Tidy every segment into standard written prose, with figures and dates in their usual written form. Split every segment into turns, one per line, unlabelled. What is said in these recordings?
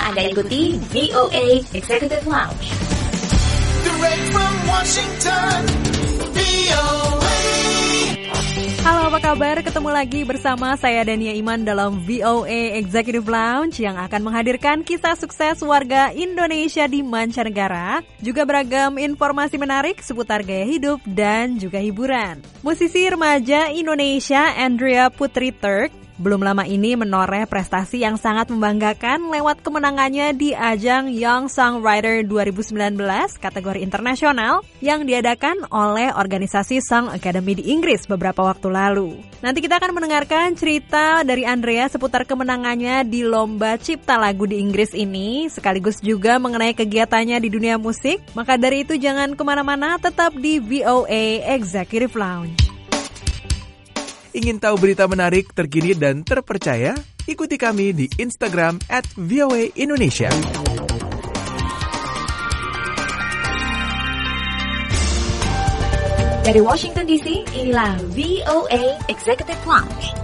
Anda ikuti VOA Executive Lounge.
Direct from Washington, VOA.
Halo, apa kabar? Ketemu lagi bersama saya Dania Iman dalam VOA Executive Lounge yang akan menghadirkan kisah sukses warga Indonesia di mancanegara, juga beragam informasi menarik seputar gaya hidup dan juga hiburan. Musisi remaja Indonesia Andrea Putri Turk belum lama ini menoreh prestasi yang sangat membanggakan lewat kemenangannya di ajang Young Songwriter 2019 kategori internasional yang diadakan oleh organisasi Song Academy di Inggris beberapa waktu lalu. Nanti kita akan mendengarkan cerita dari Andrea seputar kemenangannya di lomba cipta lagu di Inggris ini, sekaligus juga mengenai kegiatannya di dunia musik. Maka dari itu jangan kemana-mana, tetap di VOA Executive Lounge.
Ingin tahu berita menarik, terkini, dan terpercaya? Ikuti kami di Instagram @VOA Indonesia.
Dari Washington DC, inilah VOA Executive Lounge.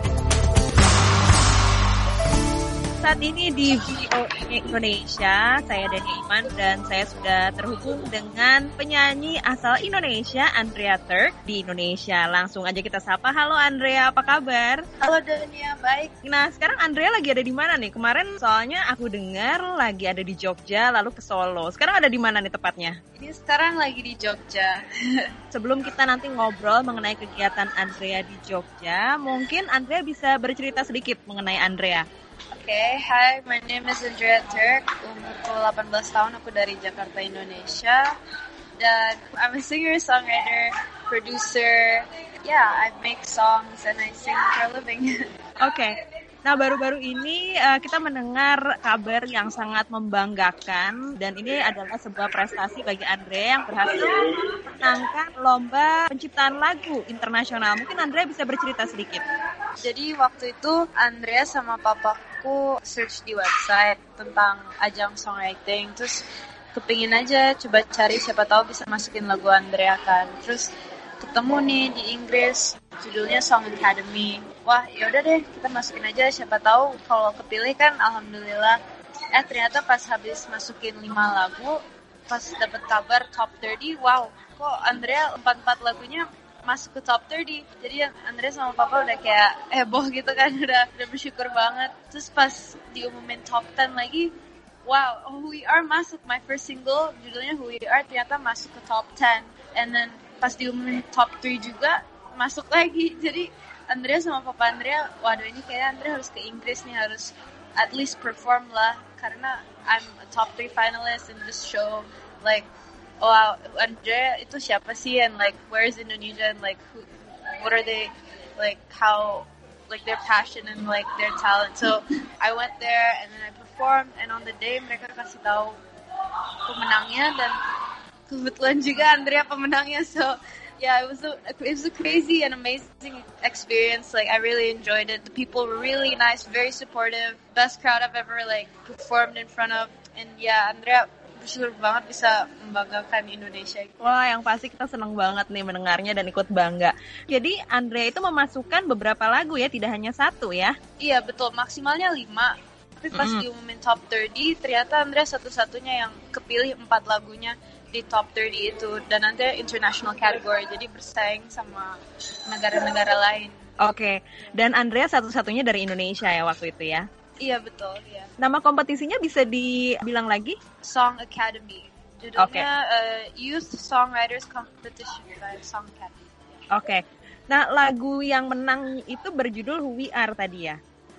Saat ini di VOA Indonesia, saya Dania Iman dan saya sudah terhubung dengan penyanyi asal Indonesia, Andrea Turk di Indonesia. Langsung aja kita sapa. Halo Andrea, apa kabar?
Halo Dania, baik.
Nah, sekarang Andrea lagi ada di mana nih? Kemarin soalnya aku dengar lagi ada di Jogja, lalu ke Solo. Sekarang ada di mana nih tepatnya?
Ini sekarang lagi di Jogja.
Sebelum kita nanti ngobrol mengenai kegiatan Andrea di Jogja, mungkin Andrea bisa bercerita sedikit mengenai Andrea.
Okay, hi, my name is Andrea Turk. Umurku 18 tahun, aku dari Jakarta, Indonesia. Dan I'm a singer, songwriter, producer. Yeah, I make songs and I sing for a living.
Oke. Nah, baru-baru ini kita mendengar kabar yang sangat membanggakan, dan ini adalah sebuah prestasi bagi Andrea yang berhasil menangkan lomba penciptaan lagu internasional. Mungkin Andrea bisa bercerita sedikit.
Jadi waktu itu Andrea sama papaku search di website tentang ajang songwriting, terus kepingin aja coba cari siapa tahu bisa masukin lagu Andrea kan. Terus ketemu nih di Inggris, judulnya Song Academy. Wah, yaudah deh, kita masukin aja, siapa tahu kalau kepilih kan alhamdulillah. Ternyata pas habis masukin 5 lagu, pas dapet kabar top 30, wow, kok Andrea 4 lagunya masuk ke top 30. Jadi Andrea sama papa udah kayak heboh gitu kan, udah bersyukur banget. Terus pas diumumin top 10 lagi, wow, Who We Are masuk, my first single judulnya Who We Are ternyata masuk ke top 10. And then pas diumumin top 3 juga masuk lagi. Jadi Andrea sama papa Andrea, waduh ini kayak Andrea harus ke Inggris nih, harus at least perform lah, karena I'm a top 3 finalist in this show. Like, wow, Andrea itu siapa sih, and like where is Indonesia, and like what are they, like how, like their passion and like their talent. So I went there and then I performed, and on the day mereka kasih tahu pemenangnya, dan kebetulan juga Andrea pemenangnya. So yeah, it was a crazy and amazing experience. Like I really enjoyed it. The people were really nice, very supportive. Best crowd I've ever like performed in front of. And yeah, Andrea bersyukur banget bisa membanggakan Indonesia.
Wah, yang pasti kita senang banget nih mendengarnya dan ikut bangga. Jadi Andrea itu memasukkan beberapa lagu ya, tidak hanya satu ya?
Iya betul, maksimalnya 5. Tapi pas diumumin top 30, ternyata Andrea satu-satunya yang kepilih 4 lagunya di top 30 itu, dan nanti international category, jadi bersaing sama negara-negara lain.
Oke, dan Andrea satu-satunya dari Indonesia ya waktu itu ya?
Iya betul, iya.
Nama kompetisinya bisa dibilang lagi?
Song Academy. Judulnya Youth Songwriters Competition by Song Academy.
Oke. Nah, lagu yang menang itu berjudul Who We Are tadi ya?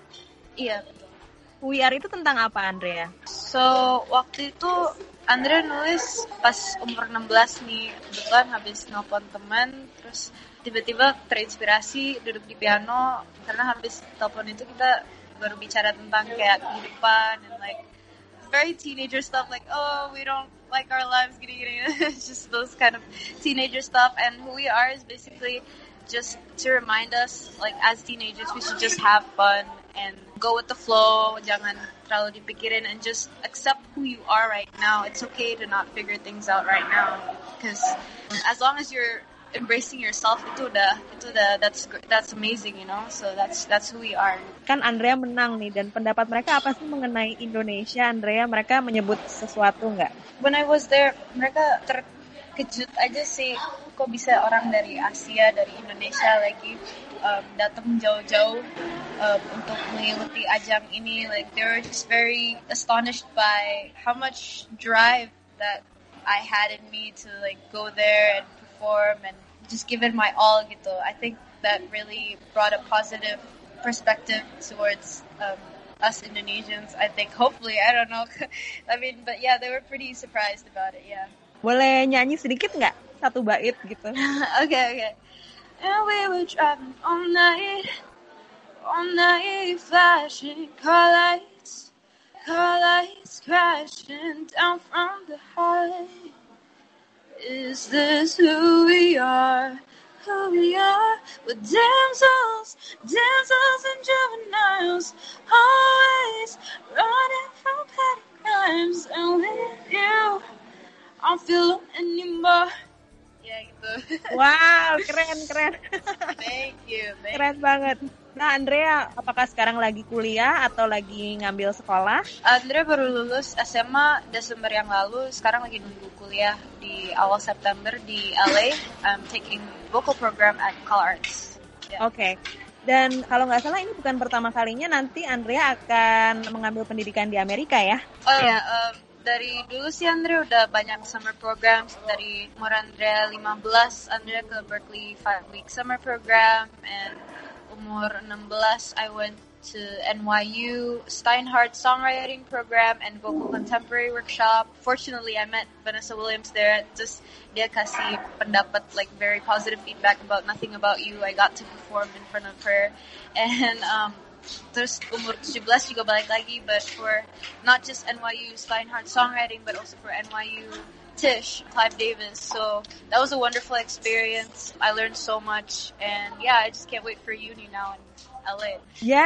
Iya betul.
Who We Are itu tentang apa, Andrea?
So, waktu itu Andrea nulis pas umur 16 nih, kebetulan habis nelpon teman, terus tiba-tiba terinspirasi duduk di piano, karena habis telepon itu kita baru bicara tentang kayak kehidupan and like very teenager stuff, like oh we don't like our lives gini-gini. It's just those kind of teenager stuff, and Who We Are is basically just to remind us like as teenagers we should just have fun and go with the flow, jangan terlalu dipikirin, and just accept who you are right now. It's okay to not figure things out right now, because as long as you're embracing yourself itu udah that's amazing, you know. So that's who we are.
Kan Andrea menang nih, dan pendapat mereka apa sih mengenai Indonesia, Andrea? Mereka menyebut sesuatu nggak?
When I was there, mereka terkejut aja sih, kok bisa orang dari Asia, dari Indonesia lagi datang jauh-jauh untuk mengikuti ajang ini. Like they were just very astonished by how much drive that I had in me to like go there and perform and just give it my all gitu. I think that really brought a positive perspective towards us Indonesians. I think hopefully, I don't know. I mean, but yeah, they were pretty surprised about it. Yeah.
Boleh nyanyi sedikit nggak? Satu bait gitu.
Okay. And we were driving all night, flashing car lights crashing down from the high. Is this who we are? We're damsels and juveniles, always running from petty crimes. And with you, I don't feel anymore. Ya gitu.
Wow, keren.
Thank you.
Keren banget. Nah, Andrea, apakah sekarang lagi kuliah atau lagi ngambil sekolah?
Andrea baru lulus SMA Desember yang lalu. Sekarang lagi nunggu kuliah di awal September di LA. I'm taking vocal program at CalArts. Yeah.
Oke. Dan kalau nggak salah ini bukan pertama kalinya nanti Andrea akan mengambil pendidikan di Amerika ya?
Oh ya, dari dulu sih Andrea udah banyak summer programs. Dari umur Andrea 15, Andrea ke Berkeley 5-week summer program. And umur 16, I went to NYU Steinhardt songwriting program and vocal contemporary workshop. Fortunately, I met Vanessa Williams there. Just dia kasih pendapat, like very positive feedback about Nothing About You. I got to perform in front of her. And terus umur 17 juga balik lagi, but for not just NYU Steinhardt songwriting, but also for NYU Tisch, Clive Davis. So that was a wonderful experience. I learned so much, and yeah, I just can't wait for uni now in LA.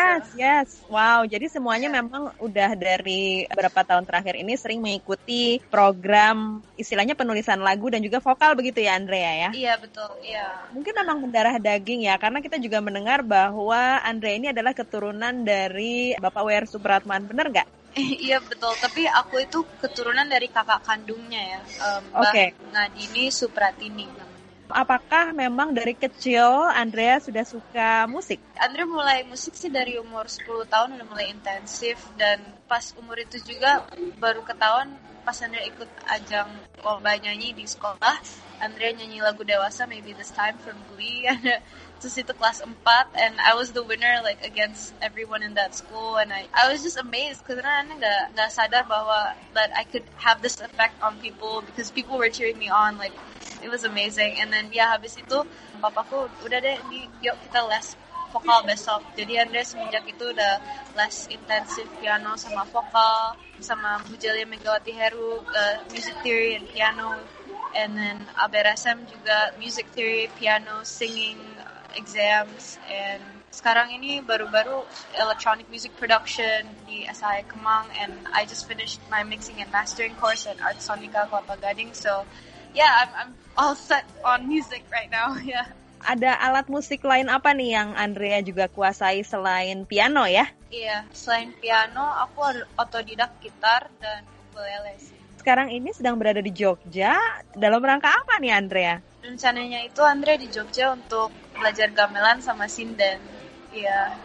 Yes. Wow, jadi semuanya memang udah dari beberapa tahun terakhir ini sering mengikuti program istilahnya penulisan lagu dan juga vokal begitu ya, Andrea ya?
Iya, betul. Iya.
Mungkin memang mendarah daging ya, karena kita juga mendengar bahwa Andrea ini adalah keturunan dari Bapak W.R. Supratman, benar nggak?
Iya betul, tapi aku itu keturunan dari kakak kandungnya ya, Mbak Ngadini Supratini namanya.
Apakah memang dari kecil Andrea sudah suka musik?
Andrea mulai musik sih dari umur 10 tahun udah mulai intensif, dan pas umur itu juga baru ketahuan pas Andrea ikut ajang lomba nyanyi di sekolah. Andrea nyanyi lagu dewasa Maybe This Time from Glee. Terus itu kelas 4 and I was the winner like against everyone in that school, and I was just amazed karena Andrea nggak sadar bahwa that I could have this effect on people because people were cheering me on. Like it was amazing. And then habis itu papaku udah deh yuk kita les vokal besok. Jadi Andrea semenjak itu udah les intensif piano sama vokal sama Bu Jelia Megawati Heru, music theory and piano. And then ABRSM juga music theory, piano, singing exams. And sekarang ini baru-baru electronic music production di SIA Kemang, and I just finished my mixing and mastering course at Art Sonica Kelapa Gading. So yeah, I'm all set on music right now. Yeah.
Ada alat musik lain apa nih yang Andrea juga kuasai selain piano ya?
Iya, selain piano aku otodidak gitar dan ukulele sih.
Sekarang ini sedang berada di Jogja, dalam rangka apa nih Andrea?
Rencananya itu Andrea di Jogja untuk belajar gamelan sama sinden. Iya.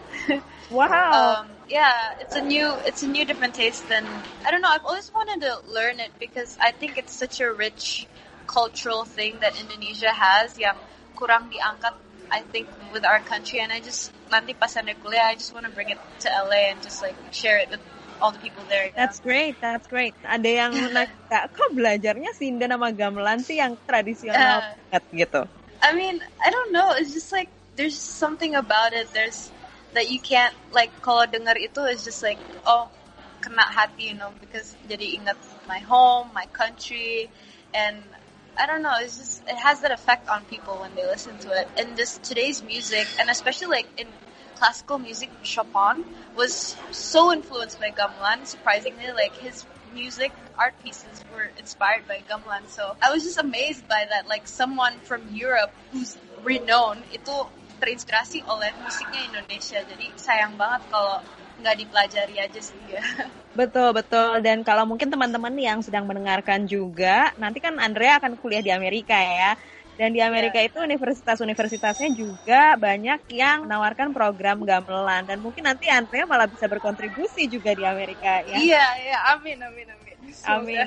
Wow.
Yeah, it's a new different taste, and I don't know, I've always wanted to learn it because I think it's such a rich cultural thing that Indonesia has yang kurang diangkat, I think, with our country. And I just nanti pas Andrea kuliah, I just want to bring it to LA and just like share it with all the people there.
That's great. Ada yang nanya, kok belajarnya sinden sama gamelan sih yang tradisional banget gitu?
I mean, I don't know. It's just like there's something about it. There's that you can't like kalau dengar itu, it's just like kena hati, you know, because jadi ingat my home, my country, and I don't know. It's just it has that effect on people when they listen to it. And just today's music, and especially like in classical music, Chopin was so influenced by gamelan. Surprisingly, like his music art pieces were inspired by gamelan. So I was just amazed by that. Like someone from Europe who's renowned itu terinspirasi oleh musiknya Indonesia. Jadi sayang banget kalau nggak dipelajari aja sih ya.
Betul. Dan kalau mungkin teman-teman yang sedang mendengarkan juga, nanti kan Andrea akan kuliah di Amerika ya. Dan di Amerika itu universitas-universitasnya juga banyak yang menawarkan program gamelan. Dan mungkin nanti Andrea malah bisa berkontribusi juga di Amerika ya.
Iya, amin.
Amin.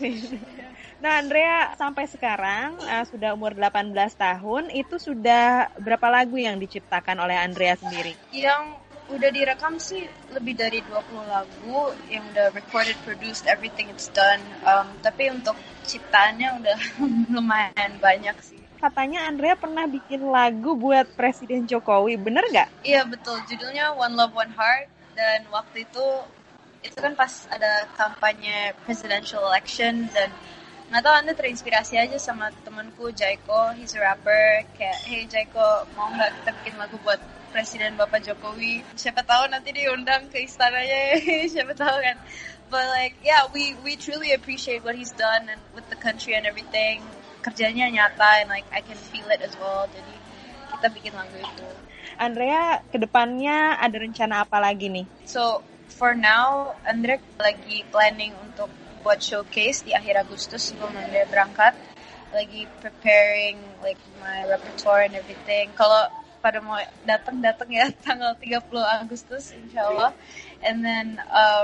Nah Andrea, sampai sekarang sudah umur 18 tahun, itu sudah berapa lagu yang diciptakan oleh Andrea sendiri?
Yang udah direkam sih lebih dari 20 lagu yang udah recorded, produced, everything it's done. Tapi untuk ciptaannya udah lumayan banyak sih.
Katanya Andrea pernah bikin lagu buat Presiden Jokowi, bener nggak?
Iya betul, judulnya One Love One Heart. Dan waktu itu kan pas ada kampanye presidential election, dan nggak tahu Anda terinspirasi aja sama temanku Jaiko, he's a rapper. Kayak, hey Jaiko, mau nggak kita bikin lagu buat Presiden Bapak Jokowi? Siapa tahu nanti diundang ke istananya, siapa tahu kan. But like, yeah, we truly appreciate what he's done and with the country and everything. Kerjanya nyata, and like I can feel it as well. Jadi kita bikin lagu itu.
Andrea, kedepannya ada rencana apa lagi nih?
So for now, Andrea lagi planning untuk buat showcase di akhir Agustus sebelum Andrea berangkat. Lagi preparing like my repertoire and everything. Kalau pada mau datang ya tanggal 30 Agustus insyaAllah. And then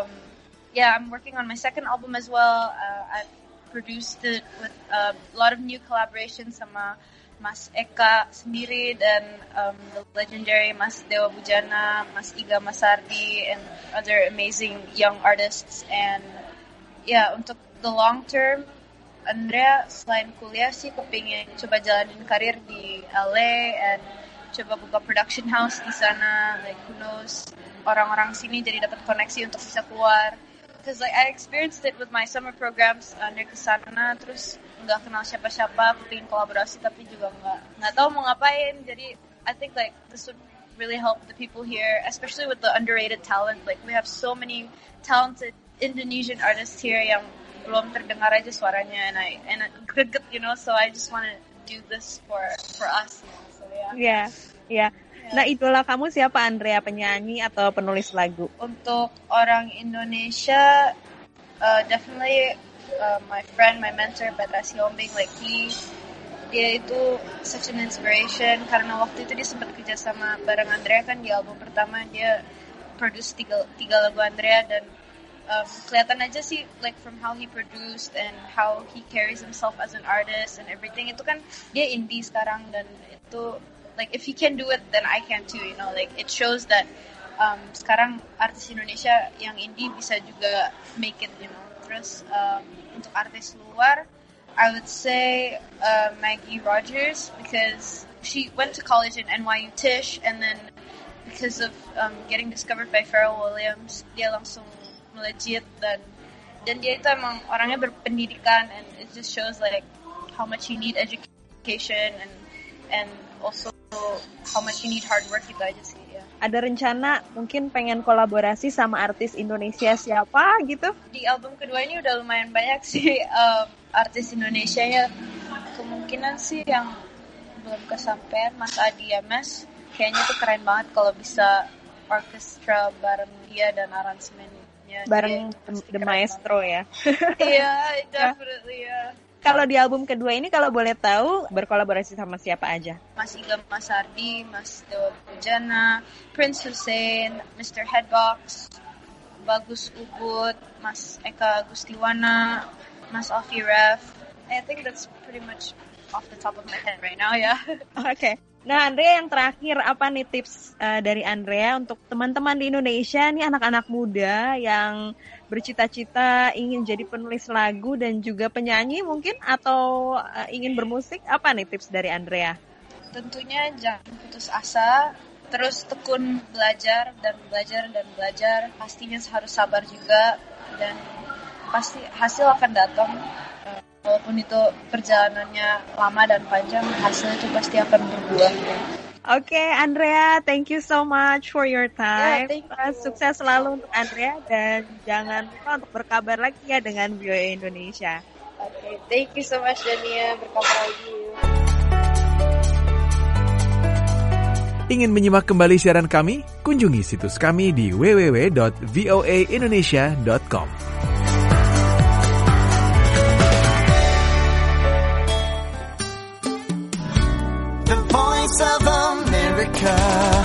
I'm working on my second album as well. I've produced it with a lot of new collaborations sama Mas Eka sendiri dan the legendary Mas Dewa Bujana, Mas Iga Masardi, and other amazing young artists. And untuk the long term, Andrea selain kuliah sih kepingin coba jalanin karir di LA and coba buka production house di sana. Like who knows, orang-orang sini jadi dapat koneksi untuk bisa keluar. Because like I experienced it with my summer programs, Andrea kesana terus nggak kenal siapa-siapa, pengen kolaborasi tapi juga nggak tahu mau ngapain. Jadi I think like this would really help the people here, especially with the underrated talent. Like we have so many talented Indonesian artists here yang belum terdengar aja suaranya, and I greget, so I just want to do this for us. So yeah. Nah, idola kamu siapa, Andrea? Penyanyi atau penulis lagu? Untuk orang Indonesia, definitely my friend, my mentor, Petra Siombing, like dia itu such an inspiration karena waktu itu dia sempat kerja sama bareng Andrea kan di album pertama. Dia produce tiga lagu Andrea, dan kelihatan aja sih like from how he produced and how he carries himself as an artist and everything. Itu kan dia indie sekarang, dan itu like if he can do it, then I can too. Like it shows that sekarang artis Indonesia yang indie bisa juga make it. Terus untuk artis luar, I would say Maggie Rogers, because she went to college in NYU Tisch, and then because of getting discovered by Pharrell Williams, dia langsung melejit, dan dia itu emang orangnya berpendidikan, and it just shows like how much you need education and also how much you need hard work, gitu aja sih ya. Ada rencana mungkin pengen kolaborasi sama artis Indonesia siapa gitu? Di album kedua ini udah lumayan banyak sih artis Indonesia ya. Kemungkinan sih yang belum kesampaian Mas Adi MS. Kayaknya tuh keren banget kalau bisa orkestra bareng dia dan aransemennya. Bareng The Maestro ya. Iya, definitely ya. Kalau di album kedua ini kalau boleh tahu berkolaborasi sama siapa aja? Mas Iga Masardi, Mas Dewa Bujana, Prince Hussein, Mr. Headbox, Bagus Ubud, Mas Eka Gustiwana, Mas Alfie Ref. I think that's pretty much off the top of my head right now ya. Oke. Nah, Andrea, yang terakhir, apa nih tips dari Andrea untuk teman-teman di Indonesia nih, anak-anak muda yang bercita-cita ingin jadi penulis lagu dan juga penyanyi mungkin, atau ingin bermusik? Apa nih tips dari Andrea? Tentunya jangan putus asa, terus tekun belajar dan belajar. Pastinya harus sabar juga, dan pasti hasil akan datang. Walaupun itu perjalanannya lama dan panjang, hasilnya itu pasti akan berbuah.
Oke, Andrea, thank you so much for your time.
thank you.
Sukses selalu untuk Andrea dan jangan lupa untuk berkabar lagi ya dengan VOA Indonesia.
Oke, thank you so much Dania, berkabar lagi.
Ingin menyimak kembali siaran kami? Kunjungi situs kami di www.voaindonesia.com.
The Voice of America.